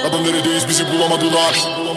Adam neredeyiz bizi bulamadılar.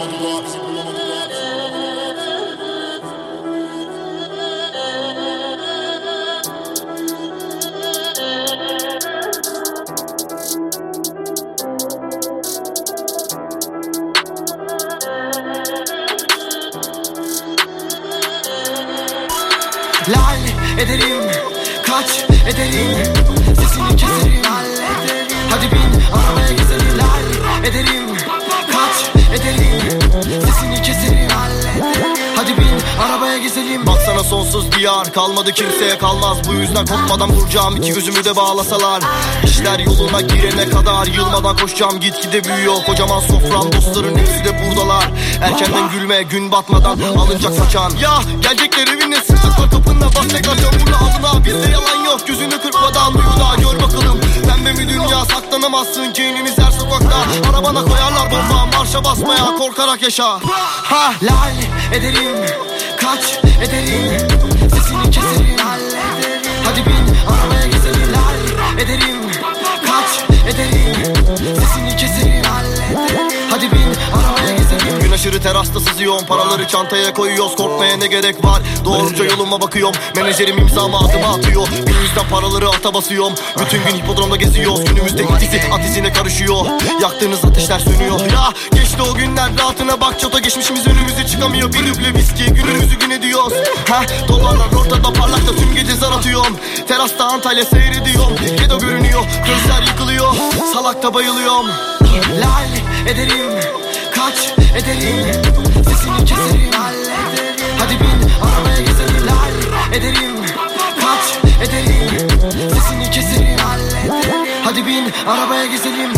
Lal ederim, kaç ederim, sesini keserim. Hadi bin arabaya gezelim. Lal ederim, kaç ederim, sesini keserim. Hadi bin arabaya gezelim. Baksana sonsuz diyar, kalmadı kimseye kalmaz. Bu yüzden korkmadan vuracağım, iki gözümü de bağlasalar. İşler yoluna girene kadar yılmadan koşacağım, gitgide büyüyor kocaman sofram. Dostların hepsi de buradalar. Erkenden gülme, gün batmadan alınacak saçan. Ya gelecekler evine, sıkıştırma kapında, bas tekrar çamurla alına. Bizde yalan yok, gözünü kırpmadan uyu da gör bakalım. Pembe mi dünya, saklanamazsın, kinimiz her sokakta. Arabana koyarlar bomba, marşa basmaya korkarak yaşa. Ha lal ederim, kaç ederim, sesini keserim. Hadi bin arabaya gezelim. Lal ederim, kaç ederim, sesini keserim. Hadi bin arabaya gezelim. Gün aşırı terasta sızıyorum, paraları çantaya koyuyoruz, korkmaya ne gerek var. Doğruca yoluma bakıyorum, menajerim imzamı adıma atıyor. Bir yüzden paraları ata basıyorum, bütün gün hipodromda geziyoruz. Günümüzde itisi atisine karışıyor, yaktığınız ateşler sönüyor. Ya geçti o günler, rahatına bak, çota geçmişimiz önümüze çıkamıyor. Bir düble viski günümüzü gün ediyoruz. Dolarlar ortada parlakta, tüm gece zar atıyorum. Terasta Antalya seyrediyorum, gedo görünüyor, gözler yıkılıyor, salakta bayılıyorum. Lal ederim, kaç ederim, sesini keserim. Hadi bin arabaya gezelim. Lal ederim, kaç ederim, sesini keserim. Hadi bin arabaya gezelim.